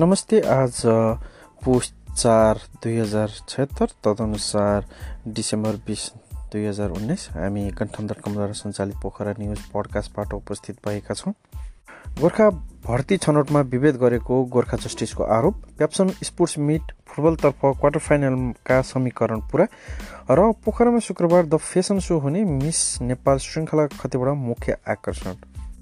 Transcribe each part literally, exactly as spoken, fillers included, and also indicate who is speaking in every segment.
Speaker 1: नमस्ते। आज पुष चार दुई हजार छत्तर तदनुसार डिसेम्बर बिस दुई हजार उन्नाइस हामी कन्ठन डट कमद्वारा सञ्चालित पोखरा न्युज पडकास्टबाट उपस्थित भएका छौँ। गोर्खा भर्ती छनौटमा विभेद गरेको गोर्खा जस्टिसको आरोप, पेप्सन स्पोर्ट्स मिट फुटबलतर्फ क्वार्टर फाइनलका समीकरण पुरा र पोखरामा शुक्रबार द फेसन सो हुने मिस नेपाल श्रृङ्खला खतिवडा मुख्य आकर्षण।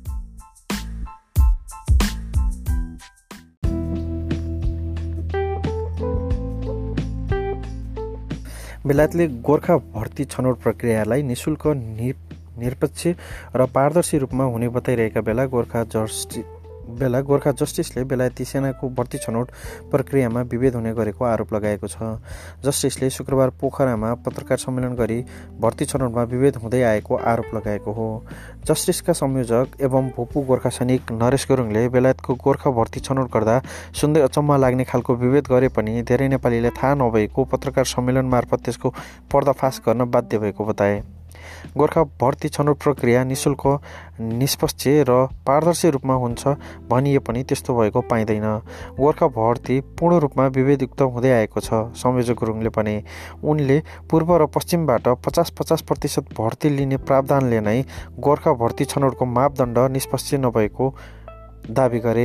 Speaker 1: बेलायतले गोर्खा भर्ती छनौट प्रक्रियालाई निशुल्क, निरपेक्ष र पारदर्शी रूपमा हुने बताइरहेका बेला गोर्खा जस्टिस बेला गोर्खा जस्टिसले बेलायती सेनाको भर्ती छनौट प्रक्रियामा विभेद हुने गरेको आरोप लगाएको छ। जस्टिसले शुक्रबार पोखरामा पत्रकार सम्मेलन गरी भर्ती छनौटमा विभेद हुँदै आएको आरोप लगाएको हो। जस्टिसका संयोजक एवं भूपू गोर्खा सैनिक नरेश गुरुङले बेलायतको गोर्खा भर्ती छनौट गर्दा सुन्दै अचम्म लाग्ने खालको विभेद गरे पनि धेरै नेपालीले थाहा नभएको पत्रकार सम्मेलन मार्फत त्यसको पर्दाफास गर्न बाध्य भएको बताए। गोर्खा भर्ती छनौट प्रक्रिया निशुल्क, निष्पक्ष र पारदर्शी रूपमा हुन्छ भनिए पनि त्यस्तो भएको पाइँदैन। गोर्खा भर्ती पूर्ण रूपमा विभेदयुक्त हुँदै आएको छ, संयोजक गुरुङले भने। उनले पूर्व र पश्चिमबाट पचास पचास प्रतिशत भर्ती लिने प्रावधानले नै गोर्खा भर्ती छनौटको मापदण्ड निष्पक्ष नभएको दावी गरे।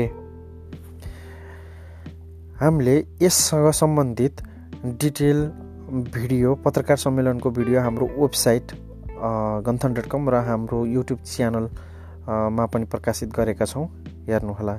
Speaker 1: हामीले यससँग सम्बन्धित डिटेल भिडियो, पत्रकार सम्मेलनको भिडियो हाम्रो वेबसाइट गन्थन डट कम र हाम्रो युट्युब च्यानलमा पनि प्रकाशित गरेका छौँ, हेर्नुहोला।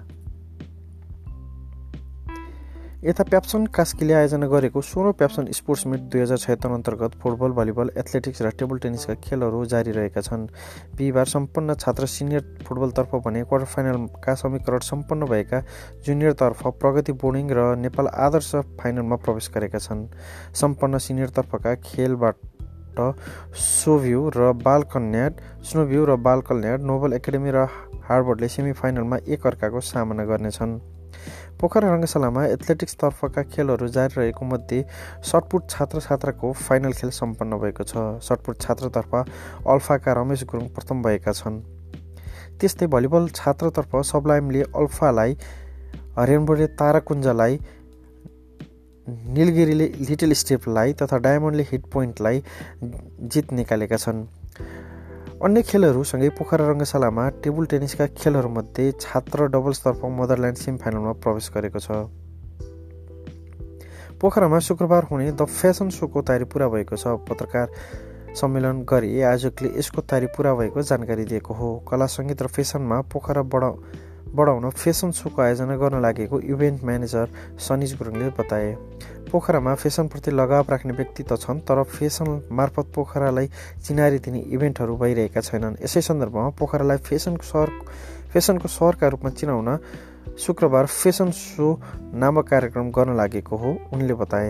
Speaker 1: यता पेप्सन कास्कीले आयोजना गरेको सोह्रौं पेप्सन स्पोर्ट्स मिट दुई हजार छयत्तर अन्तर्गत फुटबल, भलिबल, एथलेटिक्स र टेबल टेनिसका खेलहरू जारी रहेका छन्। बिहिबार सम्पन्न छात्र सिनियर फुटबलतर्फ भने क्वार्टर फाइनलका समीकरण सम्पन्न भएका जुनियरतर्फ प्रगति बोर्डिङ र नेपाल आदर्श फाइनलमा प्रवेश गरेका छन्। सम्पन्न सिनियरतर्फका खेलबाट सोभ्यू र बाल कल्याण, स्नोभ्यू र बाल कल्याण, नोबल एकाडेमी र हार्वर्डले सेमिफाइनलमा एक अर्काको सामना गर्नेछन्। पोखरा रङ्गशालामा एथलेटिक्सतर्फका खेलहरू जारी रहेको मध्ये सटपुट छात्र छात्राको फाइनल खेल सम्पन्न भएको छ। सटपुट छात्रतर्फ अल्फाका रमेश गुरुङ प्रथम भएका छन्। त्यस्तै भलिबल छात्रतर्फ सबलाइमले अल्फालाई, रेनबोले ताराकुञ्जलाई, निलगिरीले लिटिल स्टेपलाई तथा डायमन्डले हिट पोइन्टलाई जित निकालेका छन्। अन्य खेलहरूसँगै पोखरा रङ्गशालामा टेबल टेनिसका खेलहरूमध्ये छात्र डबल्सतर्फ मदरल्यान्ड सेमिफाइनलमा प्रवेश गरेको छ। पोखरामा शुक्रबार हुने द फेसन सोको तयारी पुरा भएको छ। पत्रकार सम्मेलन गरी आयोजकले यसको तयारी पुरा भएको जानकारी दिएको हो। कला, सङ्गीत र फेसनमा पोखरा बढा बढाउन फेसन सोको आयोजना गर्न लागेको इभेन्ट म्यानेजर सनिज गुरुङले बताए। पोखरामा फेसनप्रति लगाव राख्ने व्यक्ति त छन्, तर फेसन मार्फत पोखरालाई चिनारी दिने इभेन्टहरू भइरहेका छैनन्। यसै सन्दर्भमा पोखरालाई फेसनको सहर फेसनको सहरका रूपमा चिनाउन शुक्रबार फेसन सो नामक कार्यक्रम गर्न लागेको हो, उनले बताए।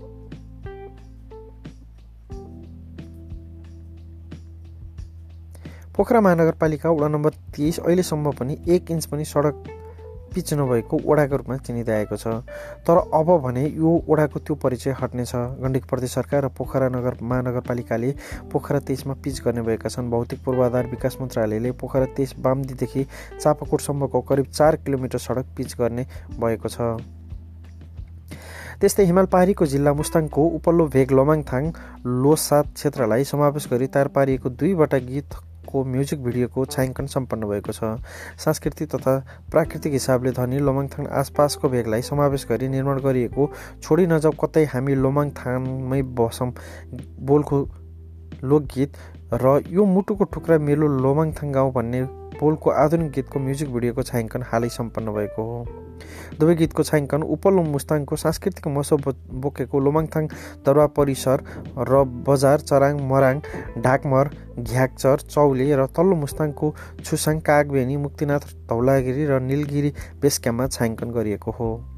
Speaker 1: पोखरा महानगरपालिका वडा नम्बर तेइस अहिलेसम्म पनि एक इन्च पनि सडक पिच नभएको वडाको रूपमा चिनिँदै आएको छ। तर अब भने यो वडाको त्यो परिचय हट्नेछ। गण्डकी प्रदेश सरकार र पोखरा नगर महानगरपालिकाले पोखरा तेइसमा पिच गर्ने भएका छन्। भौतिक पूर्वाधार विकास मन्त्रालयले पोखरा तेइस बामदीदेखि चापाकोटसम्मको करिब चार किलोमिटर सडक पिच गर्ने भएको छ। त्यस्तै हिमाल पहाडीको जिल्ला मुस्ताङको उपल्लो भेग लोमाङथाङ लोसाद क्षेत्रलाई समावेश गरी तयार पारिएको दुईवटा गीत को म्युजिक भिडियोको छायाङ्कन सम्पन्न भएको छ। सांस्कृतिक तथा प्राकृतिक हिसाबले धनी लोमाङथाङ आसपासको भेगलाई समावेश गरी निर्माण गरिएको छोडी नजाऊ कतै हामी लोमाङथाङमै बसौँ बोलको लोकगीत र यो मुटुको टुक्रा मेलो लोमाङथाङ गाउँ भन्ने बोलको आधुनिक गीतको म्युजिक भिडियोको छायाङ्कन हालै सम्पन्न भएको हो। दुवै गीतको छायाङ्कन उपल्लो मुस्ताङको सांस्कृतिक महोत्सव बोकेको लोमाङथाङ दरबार परिसर र बजार, चराङ, मराङ, ढाकमर, घ्याकचर, चौले र तल्लो मुस्ताङको छुसाङ, कागबेनी, मुक्तिनाथ, धौलागिरी र निलगिरी बेस क्याम्पमा छायाङ्कन गरिएको हो।